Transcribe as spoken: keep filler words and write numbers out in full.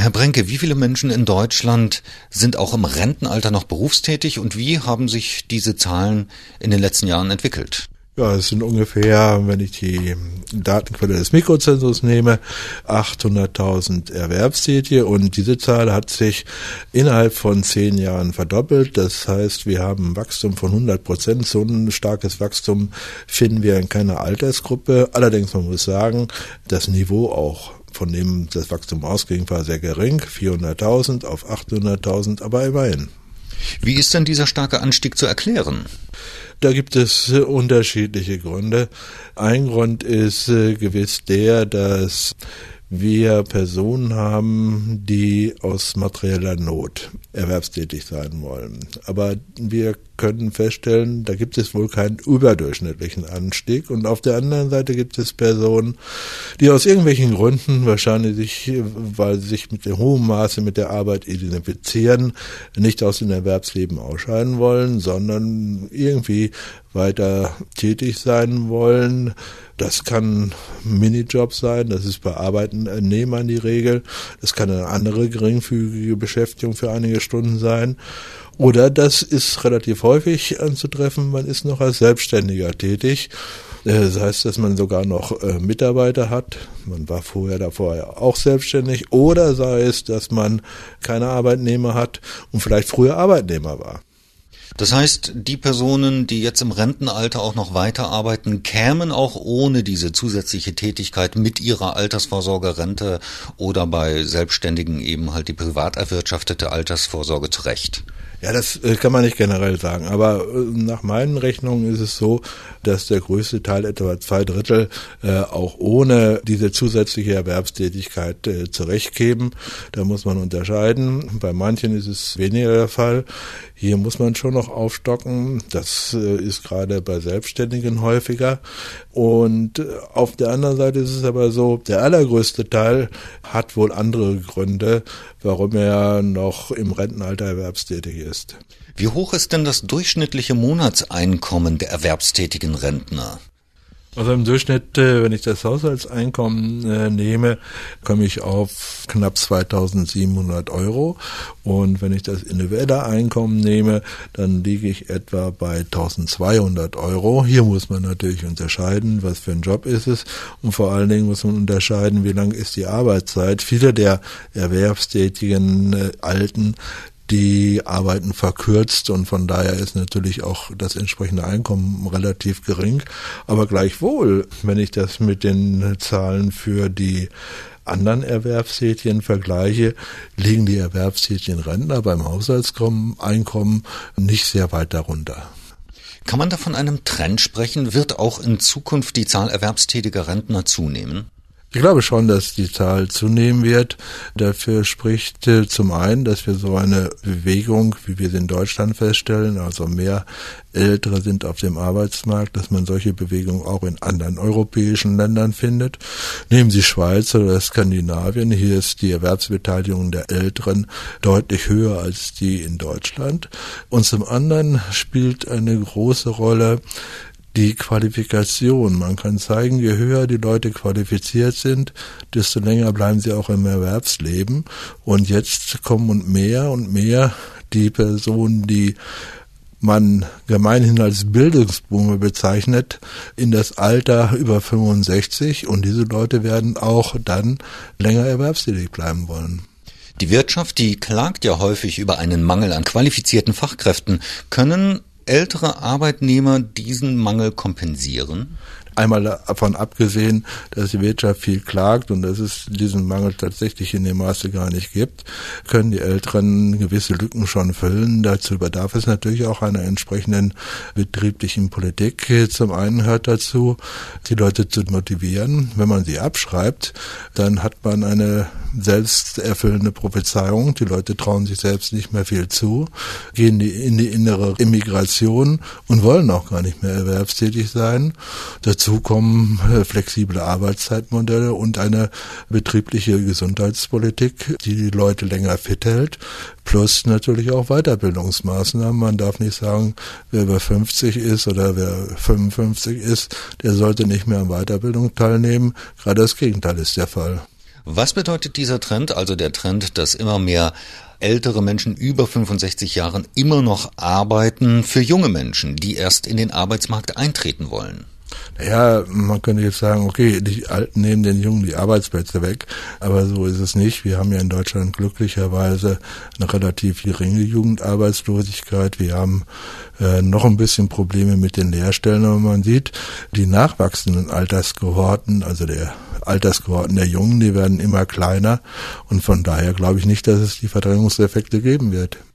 Herr Brenke, wie viele Menschen in Deutschland sind auch im Rentenalter noch berufstätig und wie haben sich diese Zahlen in den letzten Jahren entwickelt? Ja, es sind ungefähr, wenn ich die Datenquelle des Mikrozensus nehme, achthunderttausend Erwerbstätige und diese Zahl hat sich innerhalb von zehn Jahren verdoppelt. Das heißt, wir haben ein Wachstum von hundert Prozent. So ein starkes Wachstum finden wir in keiner Altersgruppe. Allerdings, man muss sagen, das Niveau auch, von dem das Wachstum ausging, war sehr gering. vierhunderttausend auf achthunderttausend, aber immerhin. Wie ist denn dieser starke Anstieg zu erklären? Da gibt es unterschiedliche Gründe. Ein Grund ist äh, gewiss der, dass wir Personen haben, die aus materieller Not erwerbstätig sein wollen. Aber wir können feststellen, da gibt es wohl keinen überdurchschnittlichen Anstieg. Und auf der anderen Seite gibt es Personen, die aus irgendwelchen Gründen, wahrscheinlich sich, weil sie sich mit dem hohen Maße mit der Arbeit identifizieren, nicht aus dem Erwerbsleben ausscheiden wollen, sondern irgendwie weiter tätig sein wollen. Das kann ein Minijob sein, das ist bei Arbeitnehmern die Regel. Das kann eine andere geringfügige Beschäftigung für einige Stunden sein. Oder das ist relativ häufig anzutreffen, man ist noch als Selbstständiger tätig. Das heißt, dass man sogar noch Mitarbeiter hat. Man war vorher davor auch selbstständig. Oder sei es, dass man keine Arbeitnehmer hat und vielleicht früher Arbeitnehmer war. Das heißt, die Personen, die jetzt im Rentenalter auch noch weiterarbeiten, kämen auch ohne diese zusätzliche Tätigkeit mit ihrer Altersvorsorgerente oder bei Selbstständigen eben halt die privat erwirtschaftete Altersvorsorge zurecht. Ja, das kann man nicht generell sagen, aber nach meinen Rechnungen ist es so, dass der größte Teil, etwa zwei Drittel, auch ohne diese zusätzliche Erwerbstätigkeit zurechtkämen. Da muss man unterscheiden. Bei manchen ist es weniger der Fall. Hier muss man schon noch aufstocken. Das ist gerade bei Selbstständigen häufiger. Und auf der anderen Seite ist es aber so, der allergrößte Teil hat wohl andere Gründe, warum er noch im Rentenalter erwerbstätig ist. Wie hoch ist denn das durchschnittliche Monatseinkommen der erwerbstätigen Rentner? Also im Durchschnitt, wenn ich das Haushaltseinkommen äh, nehme, komme ich auf knapp zweitausendsiebenhundert Euro. Und wenn ich das individuelle Einkommen nehme, dann liege ich etwa bei eintausendzweihundert Euro. Hier muss man natürlich unterscheiden, was für ein Job ist es. Und vor allen Dingen muss man unterscheiden, wie lang ist die Arbeitszeit. Viele der erwerbstätigen äh, Alten, die arbeiten verkürzt und von daher ist natürlich auch das entsprechende Einkommen relativ gering. Aber gleichwohl, wenn ich das mit den Zahlen für die anderen Erwerbstätigen vergleiche, liegen die erwerbstätigen Rentner beim Haushaltseinkommen nicht sehr weit darunter. Kann man da von einem Trend sprechen? Wird auch in Zukunft die Zahl erwerbstätiger Rentner zunehmen? Ich glaube schon, dass die Zahl zunehmen wird. Dafür spricht äh, zum einen, dass wir so eine Bewegung, wie wir sie in Deutschland feststellen, also mehr Ältere sind auf dem Arbeitsmarkt, dass man solche Bewegungen auch in anderen europäischen Ländern findet. Nehmen Sie Schweiz oder Skandinavien, hier ist die Erwerbsbeteiligung der Älteren deutlich höher als die in Deutschland. Und zum anderen spielt eine große Rolle die Qualifikation. Man kann zeigen, je höher die Leute qualifiziert sind, desto länger bleiben sie auch im Erwerbsleben. Und jetzt kommen und mehr und mehr die Personen, die man gemeinhin als Bildungsboomer bezeichnet, in das Alter über fünfundsechzig. Und diese Leute werden auch dann länger erwerbstätig bleiben wollen. Die Wirtschaft, die klagt ja häufig über einen Mangel an qualifizierten Fachkräften. Können ältere Arbeitnehmer diesen Mangel kompensieren? Einmal davon abgesehen, dass die Wirtschaft viel klagt und dass es diesen Mangel tatsächlich in dem Maße gar nicht gibt, können die Älteren gewisse Lücken schon füllen. Dazu bedarf es natürlich auch einer entsprechenden betrieblichen Politik. Zum einen gehört dazu, die Leute zu motivieren. Wenn man sie abschreibt, dann hat man eine selbsterfüllende Prophezeiung. Die Leute trauen sich selbst nicht mehr viel zu, gehen in die innere Immigration und wollen auch gar nicht mehr erwerbstätig sein. Dazu kommen flexible Arbeitszeitmodelle und eine betriebliche Gesundheitspolitik, die die Leute länger fit hält, plus natürlich auch Weiterbildungsmaßnahmen. Man darf nicht sagen, wer über fünfzig ist oder wer fünfundfünfzig ist, der sollte nicht mehr an Weiterbildung teilnehmen. Gerade das Gegenteil ist der Fall. Was bedeutet dieser Trend, also der Trend, dass immer mehr ältere Menschen über fünfundsechzig Jahren immer noch arbeiten, für junge Menschen, die erst in den Arbeitsmarkt eintreten wollen? Ja, man könnte jetzt sagen, okay, die Alten nehmen den Jungen die Arbeitsplätze weg, aber so ist es nicht. Wir haben ja in Deutschland glücklicherweise eine relativ geringe Jugendarbeitslosigkeit. Wir haben äh, noch ein bisschen Probleme mit den Lehrstellen, aber man sieht, die nachwachsenden Alterskohorten, also der Alterskohorten der Jungen, die werden immer kleiner und von daher glaube ich nicht, dass es die Verdrängungseffekte geben wird.